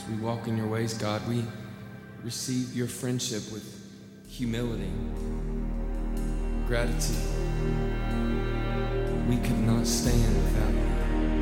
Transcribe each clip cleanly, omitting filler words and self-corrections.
we walk in your ways, God, we receive your friendship with humility, gratitude. We could not stand without you.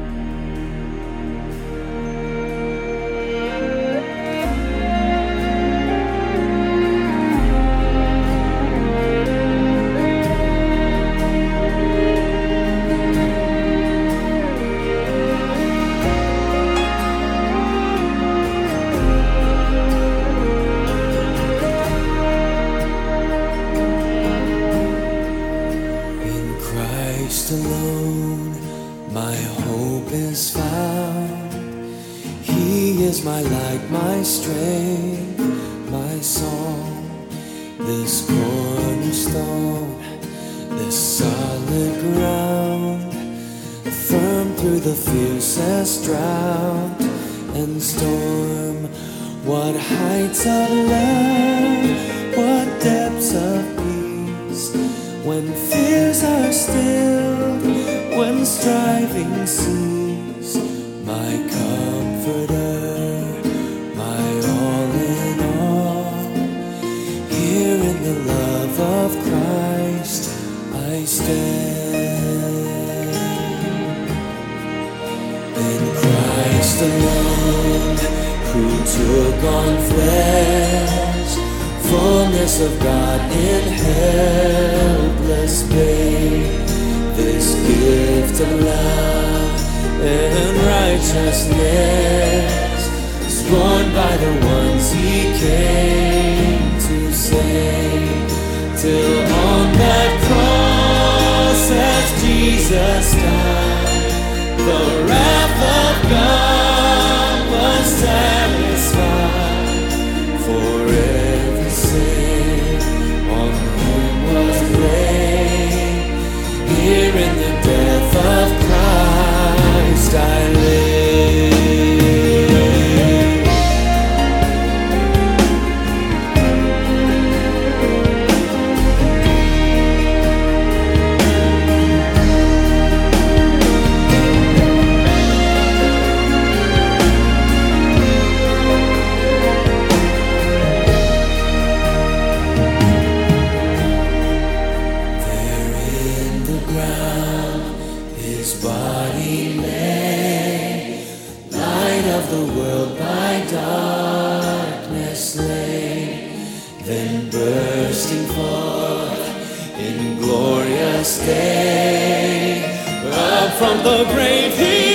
Alone, my hope is found. He is my light, my strength, my song. This cornerstone, this solid ground, firm through the fiercest drought and storm. What heights of love, what depths of peace, when fears are stilled, when striving cease. My comforter, my all in all. Here in the love of Christ I stand. In Christ alone, who took on flesh, fullness of God in helpless babe. This gift of love and righteousness, scorned by the ones he came to save. Till on that cross as Jesus died, the wrath of God was satisfied. For every sin on whom was laid, here in the death of Christ I live. His body lay, light of the world by darkness slain. Then bursting forth in glorious day, up from the grave he